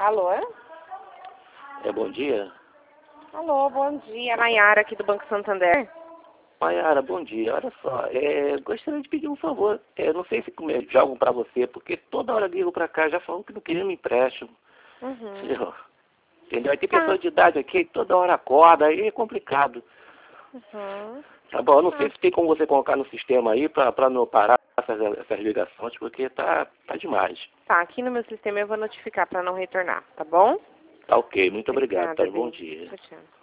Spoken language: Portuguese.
Alô? Bom dia. Alô, bom dia. Nayara aqui do Banco Santander. Maiara, bom dia. Olha só, gostaria de pedir um favor. Não sei se jogam para você, porque toda hora ligo para cá já falando que não queriam me empréstimo. Uhum. Entendeu? Aí tem Tá. pessoa de idade aqui, toda hora acorda, aí é complicado. Uhum. Tá bom, eu não sei se tem como você colocar no sistema aí para não parar essas ligações, porque tá demais. Tá, aqui no meu sistema eu vou notificar para não retornar, tá bom? Tá ok, muito obrigado, tá? Obrigada, Bom beijo. dia. Tchau, tchau.